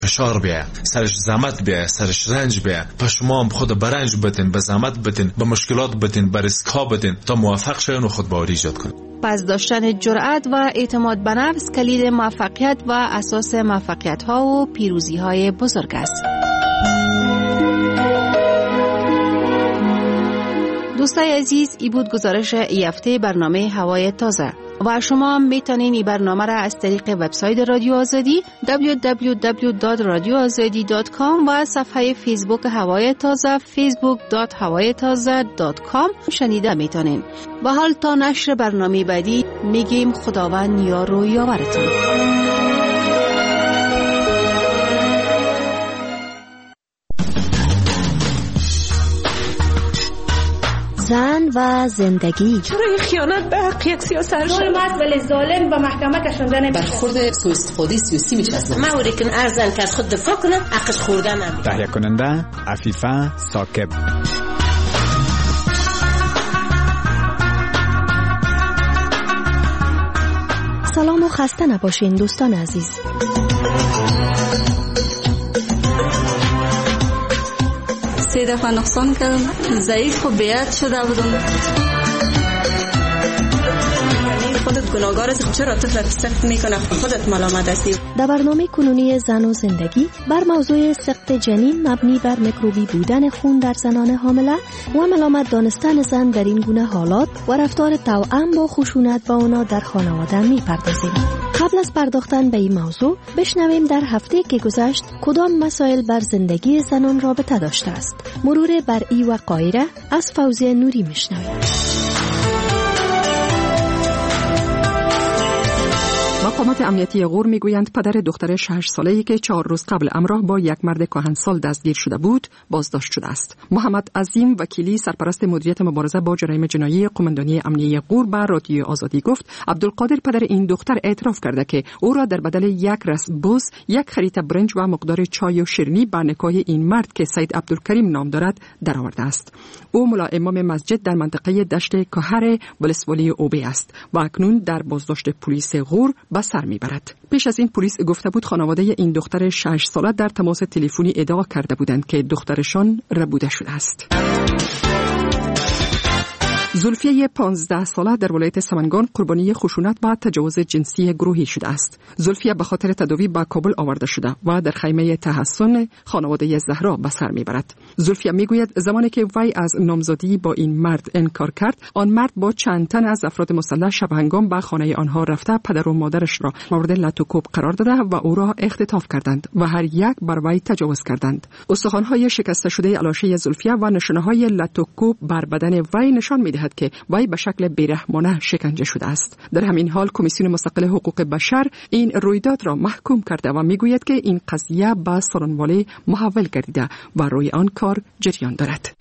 فشار بیا، سرش زحمت بیا، سرش رنج بیا، پس شما هم خود برنج بتین، به زحمت بتین، به مشکلات بتین، به ریسک‌ها بتین تا موفق شوین و خود باوری ایجاد کنید. پس داشتن جرأت و اعتماد به نفس کلید موفقیت و اساس موفقیت‌ها و پیروزی‌های بزرگ است. دوستای عزیز، ای بود گزارش ای هفته برنامه هوای تازه و شما میتونین این برنامه را از طریق وبسایت رادیو آزادی www.radioazadi.com و صفحه فیسبوک هوای تازه facebook.hawaytaza.com شنیده میتونین. و حال تا نشر برنامه بعدی میگیم خداوند یار و یاورتون. زن و زندگی. چرا این خیانت به حق یک سیاسرشن ماست ولی ظالم و محکمه کشنده نمیشه. برخورد سوء استفاده سیاسی میچسبه. ما اوریکن ارزن که از خود دفاع کنه حقش خوردن نمیشه. تهیه کننده عفیفه ثاقب. سلام و خسته نباشین دوستان عزیز. سه دفعه نقصان کردم، ضعیف و بیعت شده بودم. یعنی خودت گناهگار هستی، چرا طفلت سخت میکنه، خودت ملامت هستی. در برنامه کنونی زن و زندگی بر موضوع سقط جنین مبنی بر میکروبی بودن خون در زنان حامله و ملامت دانستن زن در این گونه حالات و رفتار توأم با خشونت با اونا در خانواده میپردازیم. قبل از پرداختن به این موضوع بشنویم در هفته که گذشت کدام مسائل بر زندگی زنان رابطه داشته است. مرور بر ای وقایع از فوزیه نوری میشنویم. مقامات امنیتی غور میگویند پدر دختر 6 ساله‌ای که 4 روز قبل همراه با یک مرد کهنسال دستگیر شده بود بازداشت شده است. محمد عظیم وکیلی سرپرست مدیریت مبارزه با جرایم جنایی قماندانی امنیتی غور به رادیو آزادی گفت عبدالقادر پدر این دختر اعتراف کرده که او را در بدل یک رس بوز، یک خریطه برنج و مقدار چای و شیرینی به نکاح این مرد که سید عبدالکریم نام دارد درآورده است. او ملا امام مسجد در منطقه دشت کهر ولسوالی اوبه است و اکنون در بازداشت پلیس غور به سر میبرد. پیش از این پلیس گفته بود خانواده این دختر 6 ساله در تماس تلفنی ادعا کرده بودند که دخترشان ربوده شده است. زلفیه 15 ساله در ولایت سمنگان قربانی خشونت و تجاوز جنسی گروهی شده است. زلفیه به خاطر تداوی به کابل آورده شده و در خیمه تحسن خانواده زهرا به سر میبرد. زلفیه میگوید زمانی که وی از نامزدی با این مرد انکار کرد، آن مرد با چند تن از افراد مسلح شب هنگام به خانه آنها رفته پدر و مادرش را مورد لط و کوب قرار داده و او را اختطاف کردند و هر یک بر وی تجاوز کردند. استخوان‌های شکسته شده علاشه زلفیه و نشانه‌های لط و کوب بر بدن وی نشان می‌دهد که وی به شکل بیرحمانه شکنجه شده است. در همین حال کمیسیون مستقل حقوق بشر این رویداد را محکوم کرده و میگوید که این قضیه به سارنواله محول گردیده و روی آن کار جریان دارد.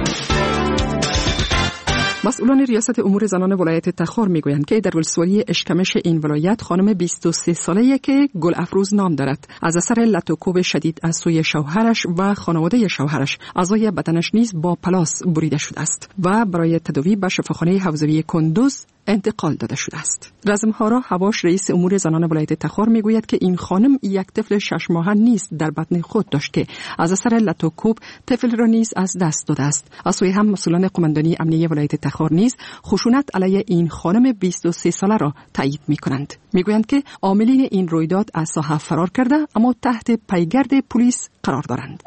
مسئولان ریاست امور زنان ولایت تخار میگویند که در ولسوالی اشکمش این ولایت خانم 23 ساله‌ای که گل افروز نام دارد از اثر لط و کوب شدید از سوی شوهرش و خانواده شوهرش اعضای بدنش نیز با پلاس بریده شده است و برای تداوی به شفاخانه حوزوی کندوز انتقال داده شده است. رزمهارا هواش رئیس امور زنان ولایت تخار میگوید که این خانم یک طفل 6 ماهه نیز در بطن خود داشت که از اثر لط و کوب طفل را نیز از دست داده است. از سوی هم مسئولان قماندانی امنیتی ولایت تخار نیز خشونت علیه این خانم 23 ساله را تایید میکنند. میگویند که عاملین این رویداد از ساحه فرار کرده اما تحت پیگرد پلیس قرار دارند.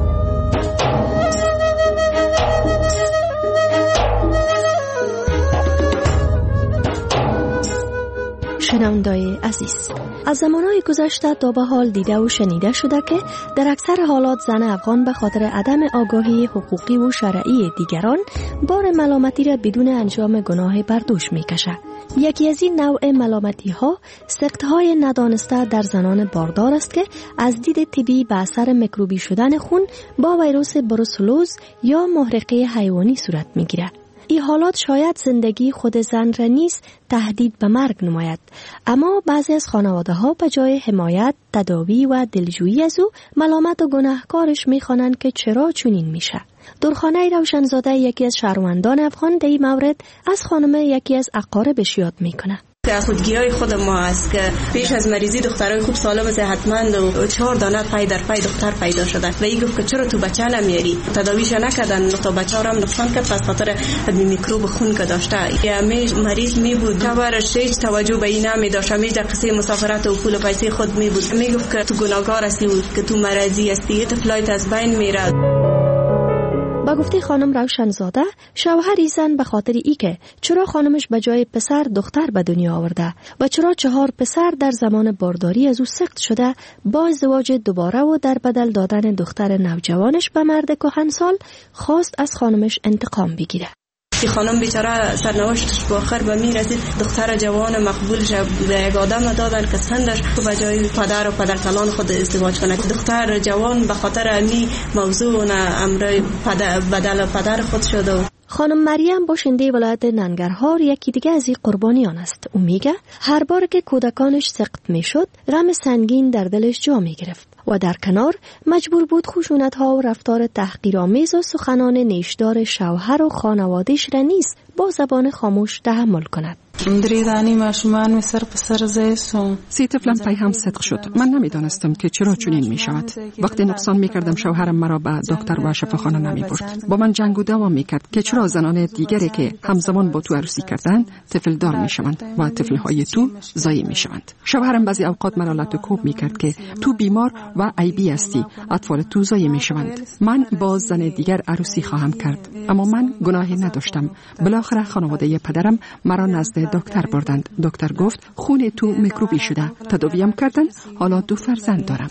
شنوندای عزیز، از زمانهای گذشته تا به حال دیده و شنیده شده که در اکثر حالات زن افغان به خاطر عدم آگاهی حقوقی و شرعی دیگران بار ملامتی را بدون انجام گناه بر دوش میکشه. یکی از این نوع ملامتی ها سقط های ندانسته در زنان باردار است که از دید طبی به اثر میکروبی شدن خون با ویروس بروسلوز یا محرقه حیوانی صورت میگیرد. این حالات شاید زندگی خود زن را نیز تهدید به مرگ نماید، اما بعضی از خانواده ها به جای حمایت، تداوی و دلجویی از او ملامت و گناهکارش میخوانند که چرا چنین میشه. درخانه روشنزاده یکی از شهروندان افغان در این مورد از خانم یکی از اقاربش یاد میکنه. که خودگیری خود ما است که پیش از مریضی دخترای خوب سالم صحتمند و 4 دانه پای در پای دختر پیدا شده و این گفت که چرا تو بچه نمیاری، تداویش نکردن تا بچه را هم نقصان کرد پس خاطر میکروب خون که داشته. یا مریض می بود خبرش هیچ توجه به این نمی داشت، همیشه در قصه مسافرت و پول و پیسه خود می بود. می گفت که تو گناهکار هستی که تو مرضی هستی، طفلایت از بین میره. با گفته خانم روشنزاده، شوهری زن به خاطر ای که چرا خانمش به جای پسر دختر به دنیا آورده و چرا 4 پسر در زمان بارداری از او سقط شده، با ازدواج دوباره و در بدل دادن دختر نوجوانش به مرد کهنسال خواست از خانمش انتقام بگیره. که خانم بیچاره سرنوشتش با آخر به می رسید، دختر جوان مقبولش به یک آدم دادن که سندش به جای پدر و پدرکلان خود ازدواج کنه. دختر جوان به خاطر امی موضوع امر بدل پدر خود شد. خانم مریم باشنده ولایت ننگرهار یکی دیگه از این قربانیان است. او میگه هر بار که کودکانش سقط میشد غم سنگین در دلش جا میگرفت و در کنار مجبور بود خشونت‌ها و رفتار تحقیرآمیز و سخنان نیشدار شوهر و خانواده‌اش را نیز با زبان خاموش تحمل کند. 3 طفلم پی هم صدق شد. من نمیدانستم که چرا چنین می شود. وقتی نقصان می کردم شوهرم مرا به دکتر و شفاخانه نمی برد. با من جنگ و دعوا می کرد که چرا زنان دیگری که همزمان با تو عروسی کردن طفل دار می شوند و طفلهای تو ضایع می شوند. شوهرم بعضی اوقات مرا لط و کوب می کرد که تو بیمار و عیبی هستی، اطفال تو ضایع می شوند. من با زن دیگر عروسی خواهم کرد، اما من گناهی نداشتم. بالاخره خانواده پدرم مرا نزد دکتر بردند. دکتر گفت خون تو میکروبی شده، تداویم کردن، حالا 2 فرزند دارم.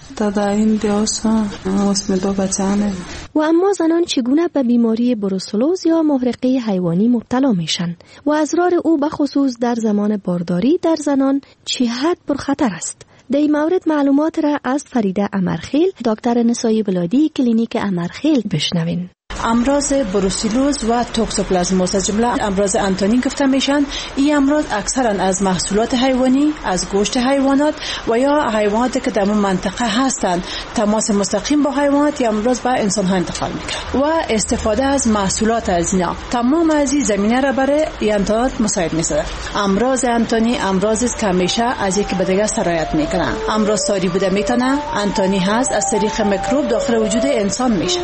و اما زنان چگونه به بیماری بروسلوز یا محرقه حیوانی مبتلا میشن و اسرار او به خصوص در زمان بارداری در زنان چه حد پرخطر است؟ در این مورد معلومات را از فریده امرخیل، دکتر نسایی بلادی کلینیک امرخیل بشنوین. امراض بروسلوز و توکسوپلازموس از جمله امراض آنتونی گفته میشن. این امراض اکثرا از محصولات حیوانی، از گوشت حیوانات و یا حیواناتی که در اون منطقه هستند تماس مستقیم با حیوانات یا امراض به انسان ها انتقال میکنه و استفاده از محصولات از اینا تمام از این زمینه را برای انتانات مساعد میسازه. امراض آنتونی امراضی است که همیشه از یکی به دیگه سرایت میکنن. امراض ساری بوده میتونه، آنتونی هست، از طریق میکروب داخل وجود انسان میشه.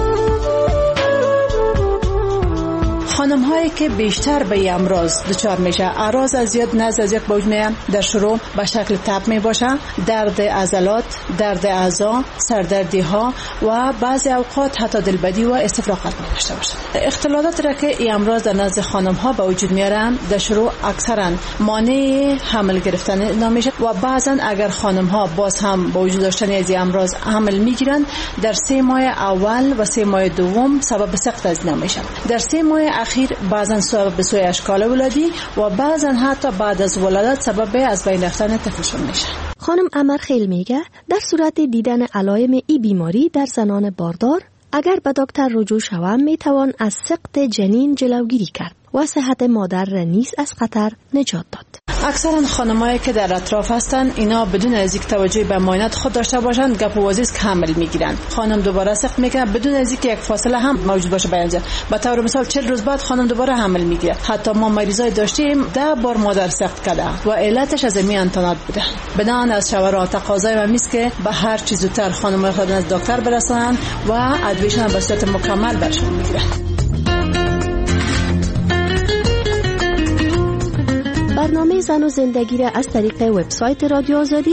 خانم هایی که بیشتر به این امراض دچار میشه، اعراض از زیاد نزد از یک به وجود میان. در شروع به شکل تب می باشه، درد عضلات، درد اعضا، سردردی ها و بعضی اوقات حتی دلبدی و استفراغات می داشته باشه. اختلالات را که این امراض در نزد خانم ها به وجود میارن در شروع اکثرا مانع حمل گرفتن نمیشه و بعضا اگر خانم ها باز هم با وجود داشتن از این امراض حمل میگیرن در 3 ماه اول و 3 ماه دوم سبب سقط از نمیشه. در 3 ماه اخیر بعضن سبب سوء اشکال ولادی و بعضن حتی بعد از ولادت سبب از بین رفتن طفلشون میشه. خانم امرخیل میگه در صورت دیدن علائم ای بیماری در زنان باردار اگر به دکتر رجوع شوند میتوان از سقط جنین جلوگیری کرد و صحت مادر را نیز از خطر نجات داد. اکثرا خانمایی که در اطراف هستن اینا بدون از اینکه توجه به معاینات خود داشته باشند گپ و وازیز کامل میگیرن. خانم دوباره سقط میکنه بدون از اینکه یک فاصله هم موجود باشه بینجا. به طور مثال 40 روز بعد خانم دوباره حمل میگیره. حتی ما مریضای داشتیم 10 بار مادر سقط کرده و علتش از می انتانات بوده. بنان از شوهرها تقاضای ما میست که به هر چیز زودتر خانمای خود از دکتر برسونن و ادویه‌شون به صورت مکمل برشون میگیرن. برنامه زن و زندگی را از طریق وبسایت رادیو آزادی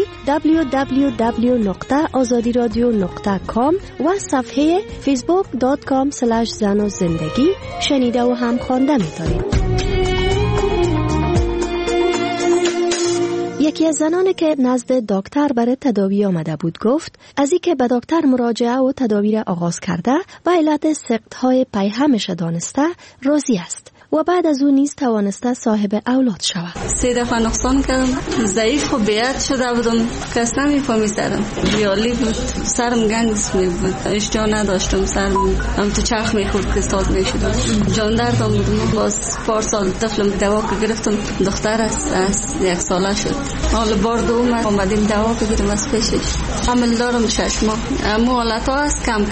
www.azadiradio.com و صفحه facebook.com/zanozindagi شنیده و هم خوانده می‌تونید. یکی از زنانی که نزد دکتر برای تداوی آمده بود گفت از اینکه به دکتر مراجعه و تداوی را آغاز کرده و علت سقط‌های پیهمش دانسته راضی است و بعد از اون نیز توانسته صاحب اولاد شود. 3 دفعه نقصان کردم، ضعیف و بیعت شده بودم، کس نمی‌فهمیدم. بیالی بود، سرم گنگس می بود، اشتها نداشتم، سرم هم تو چرخ می‌خورد که ساز می‌شدم. جان دردم بود. باز 4 سال طفلم دوا که گرفتم، دختر است 1 ساله شد. حالا بار دوم اومدیم دوا بگیریم از پیشش. حمل دارم 6 ماه. اما حالت‌ها است کم کم.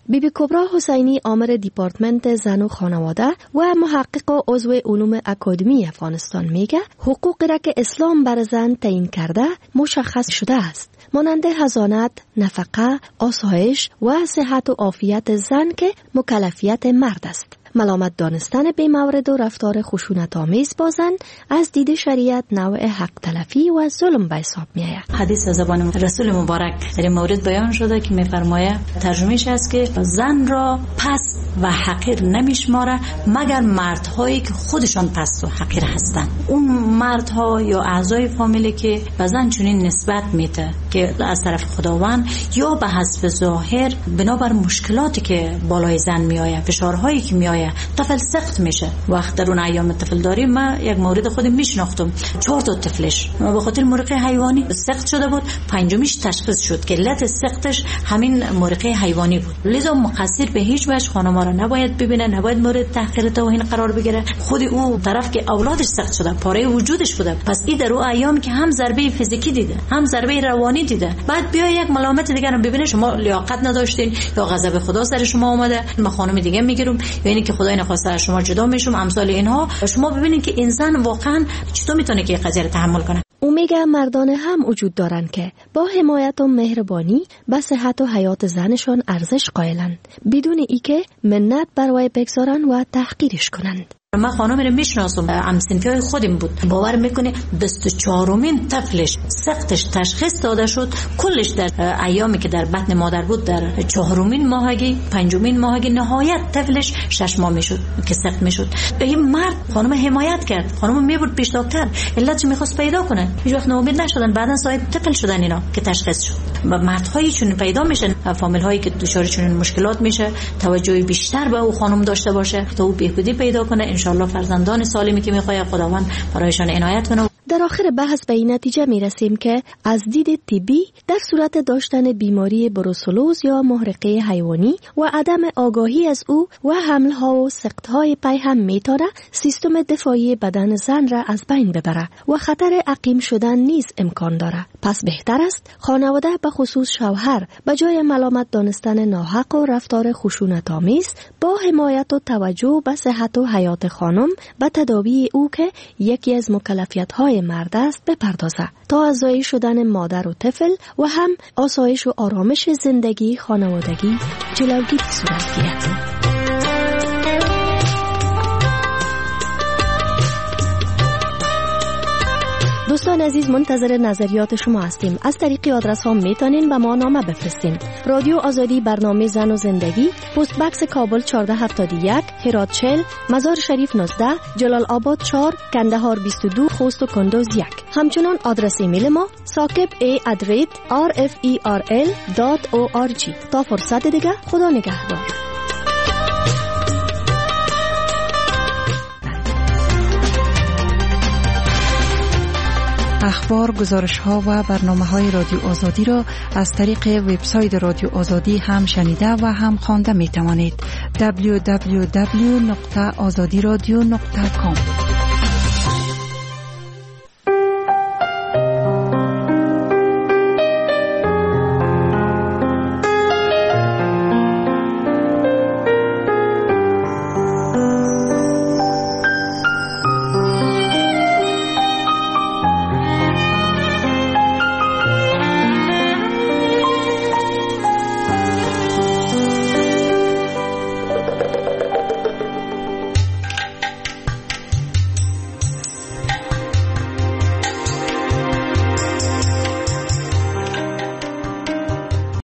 بیبی کبرا حسینی آمر دیپارتمنت زن و خانواده و محقق و عضو علوم اکادمی افغانستان میگه حقوقی را که اسلام بر زن تعیین کرده مشخص شده است، مانند حضانت، نفقه، آسایش و صحت و عافیت زن که مکلفیت مرد است. ملامت دانستن به مورد و رفتار خشونت‌آمیز با زن از دید شریعت نوع حق تلفی و ظلم به حساب می‌آید. حدیث از زبان رسول مبارک در این مورد بیان شده که می‌فرماید، ترجمهش است که زن را پست و حقیر نمیشماره مگر مردهایی که خودشان پست و حقیر هستند. اون مردها یا اعضای فامیلی که به زن چنین نسبت میده که از طرف خداوند یا به حسب ظاهر بنابر مشکلاتی که بالای زن میآید، فشارهایی که میآید، طفل سخت میشه. وقت در اون ایام طفل داریم، ما یک مورد خودم میشناختم، 4 تا طفلش به خاطر مرقه حیوانی سخت شده بود، 5میش تشخیص شد که علت سختش همین مرقه حیوانی بود. لذا مقصر به هیچ وجه خانم را نباید ببینه، نباید مورد تحقیر توهین قرار بگیره. خود او طرف که اولادش سخت شده، پاره وجودش بوده، پس این در اون ایام که هم ضربه فیزیکی دیده، هم ضربه روانی دیده، بعد بیا یک ملامت دیگه رو ببینه شما لیاقت نداشتین یا غضب خدا سر شما اومده، ما خانم دیگه میگیرم، یعنی که خدای نخواسته از شما جدا میشم، امثال اینها. شما ببینید که انسان واقعا چطور میتونه که قضیه رو تحمل کنه. او میگه مردان هم وجود دارن که با حمایت و مهربانی به صحت و حیات زنشان ارزش قائلند، بدون اینکه منت برای بگذارن و تحقیرش کنند. من خانم رو میشناسم، همسنفیای خودم بود، باور میکنه 24مین طفلش سختش تشخیص داده شد، کلش در ایامی که در بطن مادر بود در 4مین ماهگی، 5مین ماهگی، نهایت طفلش 6 ماه میشد که سخت میشد. این مرد خانم حمایت کرد، خانم میبرد پیش دکتر، علتش میخواست پیدا کنه، هیچ وقت ناامید نشدن، بعدن صاحب طفل شدن اینا که تشخیص شد. و مردهایی چون پیدا میشن، فامیل هایی که دچار چنین مشکلات میشه، توجه بیشتر به او خانم داشته باشه تا او بهبودی پیدا کنه، ان شاء الله فرزندان سالمی که میخواد خداوند برایشان عنایت کنه. در آخر بحث به این نتیجه میرسیم که از دید طبی در صورت داشتن بیماری بروسلوز یا محرقه حیوانی و عدم آگاهی از او و حملها و سقطهای پی هم میتونه سیستم دفاعی بدن زن را از بین ببره و خطر عقیم شدن نیز امکان داره. پس بهتر است خانواده به خصوص شوهر به جای ملامت دانستن ناحق و رفتار خشونت‌آمیز با حمایت و توجه به صحت و حیات خانم به تداوی او که یکی از مکلفیت‌های مرد است بپردازه تا از زایی شدن مادر و طفل و هم آسایش و آرامش زندگی خانوادگی جلوگیری صورت گیرد. دوستان عزیز، منتظر نظریات شما هستیم. از طریق آدرس ها میتونین به ما نامه بفرستین. رادیو آزادی، برنامه زن و زندگی، پست بکس کابل 1471، هرات 40، مزار شریف 19، جلال آباد 4، کندهار 22، خوست و کندوز 1. همچنان آدرس ایمیل ما sakib@rferl.org. تا فرصت دیگه، خدا نگهدار. اخبار، گزارش‌ها و برنامه‌های رادیو آزادی را از طریق وبسایت رادیو آزادی هم شنیده و هم خوانده می‌توانید. www.azadiradio.com